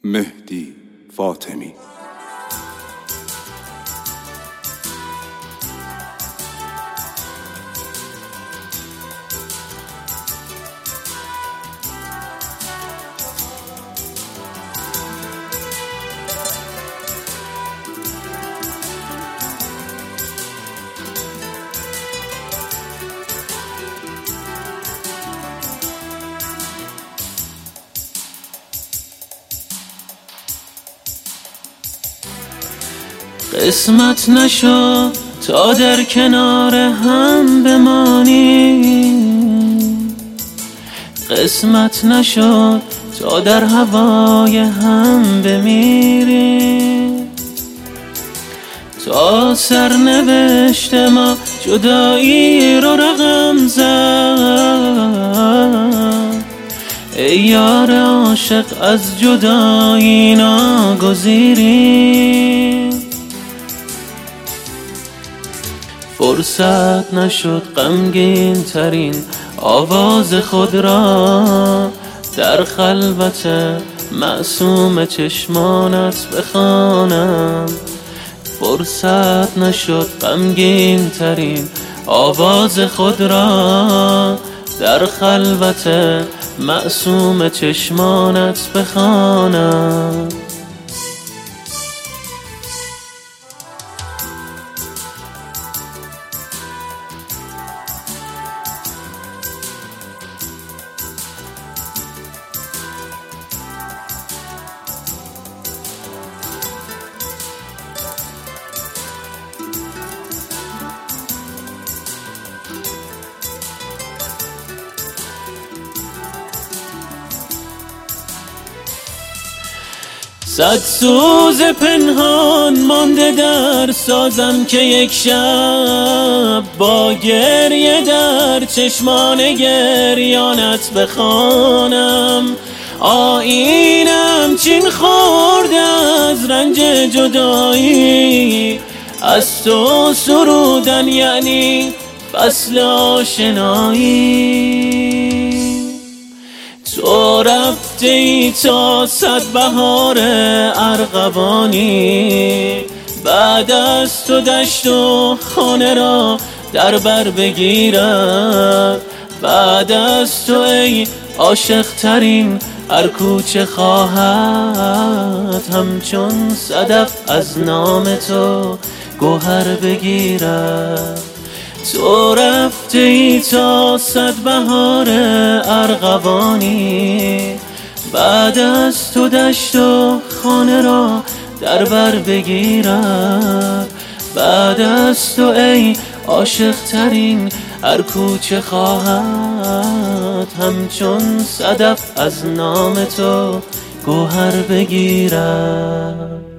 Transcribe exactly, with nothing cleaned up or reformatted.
مهدی فاطمی. قسمت نشد تا در کنار هم بمانیم، قسمت نشد تا در هوای هم بمیریم. تا سرنوشت ما جدایی رو رقم زد، ای یار عاشق از جدایی ناگزیریم. فرصت نشد غمگین ترین آواز خود را در خلوت معصوم چشمانت بخوانم. فرصت نشد غمگین ترین آواز خود را در خلوت معصوم چشمانت بخوانم. صد سوز پنهان مانده در سازم که یک شب با گریه در چشمان گریانت بخوانم. آیینم چین خورده از رنج جدایی، از تو سرودن یعنی فصل آشنایی. تو رفته ای تا صد بهار ارغوانی، بعد از تو دشت و خانه را در بر بگیرد. بعد از تو ای عاشق ترین هر کوچه خواهد همچون صدف از نام تو گوهر بگیرد. تو رفته ای تا صد بهار ارغوانی، بعد از تو دشت و خانه را در بر بگیرد. بعد از تو ای عاشق ترین هر کوچه خواهد همچون صدف از نام تو گوهر بگیرد.